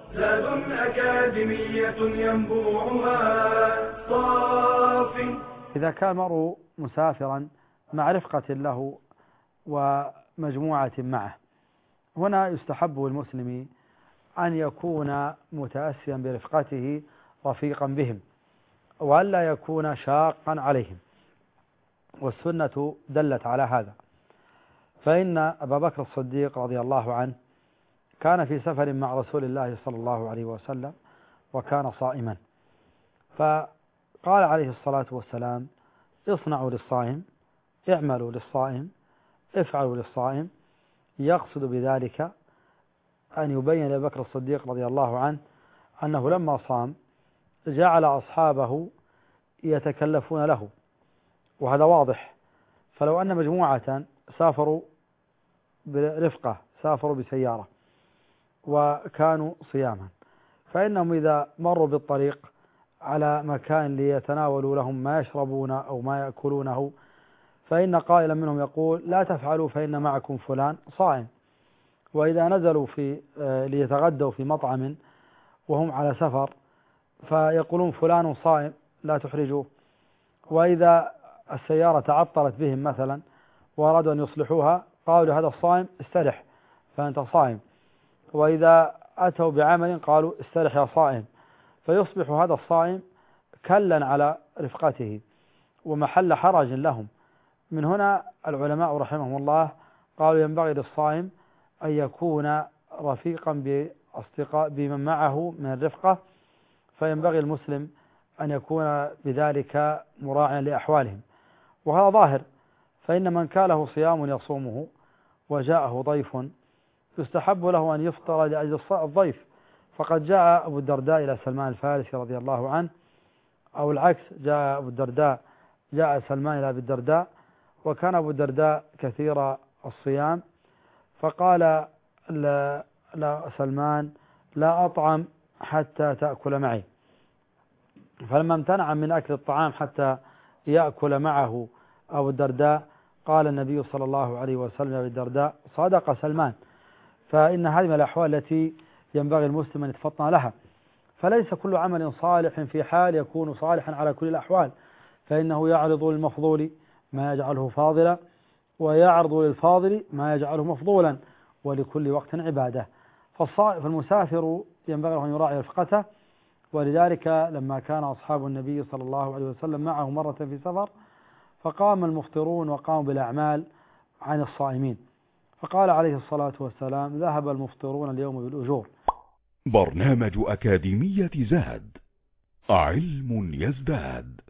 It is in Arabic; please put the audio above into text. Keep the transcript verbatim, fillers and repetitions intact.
زاد أكاديمية ينبوعها صاف. إذا كان المرء مسافرا مع رفقة له ومجموعة معه، هنا يستحب للمسلم أن يكون متأسيا برفقته رفيقا بهم، وألا يكون شاقا عليهم، والسنة دلت على هذا. فإن أبا بكر الصديق رضي الله عنه كان في سفر مع رسول الله صلى الله عليه وسلم وكان صائما، فقال عليه الصلاة والسلام: اصنعوا للصائم، اعملوا للصائم، افعلوا للصائم، يقصد بذلك أن يبين لأبي بكر الصديق رضي الله عنه أنه لما صام جعل أصحابه يتكلفون له، وهذا واضح. فلو أن مجموعة سافروا برفقة، سافروا بسيارة وكانوا صياما، فإنهم إذا مروا بالطريق على مكان ليتناولوا لهم ما يشربون أو ما يأكلونه، فإن قائلا منهم يقول: لا تفعلوا فإن معكم فلان صائم. وإذا نزلوا في ليتغدوا في مطعم وهم على سفر فيقولون: فلان صائم لا تحرجوه. وإذا السيارة تعطلت بهم مثلا وأرادوا أن يصلحوها قالوا هذا الصائم: استرح فأنت صائم. وإذا أتوا بعمل قالوا: استرح يا صائم. فيصبح هذا الصائم كلا على رفقته ومحل حرج لهم. من هنا العلماء رحمهم الله قالوا: ينبغي للصائم أن يكون رفيقا بأصدقاء بمن معه من الرفقة، فينبغي المسلم أن يكون بذلك مراعيا لأحوالهم، وهذا ظاهر. فإن من كان له صيام يصومه وجاءه ضيف يستحب له أن يفطر لأجل الضيف، فقد جاء أبو الدرداء إلى سلمان الفارسي رضي الله عنه، أو العكس، جاء أبو الدرداء جاء سلمان إلى أبي الدرداء، وكان أبو الدرداء كثير الصيام، فقال لا, لا سلمان: لا أطعم حتى تأكل معي. فلما امتنع من أكل الطعام حتى يأكل معه أبو الدرداء قال النبي صلى الله عليه وسلم لأبي الدرداء: صدق سلمان. فإن هذه من الأحوال التي ينبغي المسلم أن يتفطن لها. فليس كل عمل صالح في حال يكون صالحا على كل الأحوال، فإنه يعرض للمفضول ما يجعله فاضلا، ويعرض للفاضل ما يجعله مفضولا، ولكل وقت عبادة. فالمسافر ينبغي أن يراعي رفقته. ولذلك لما كان أصحاب النبي صلى الله عليه وسلم معه مرة في سفر فقام المفطرون وقاموا بالأعمال عن الصائمين، فقال عليه الصلاة والسلام: ذهب المفطرون اليوم بالأجور. برنامج أكاديمية زاد، علم يزداد.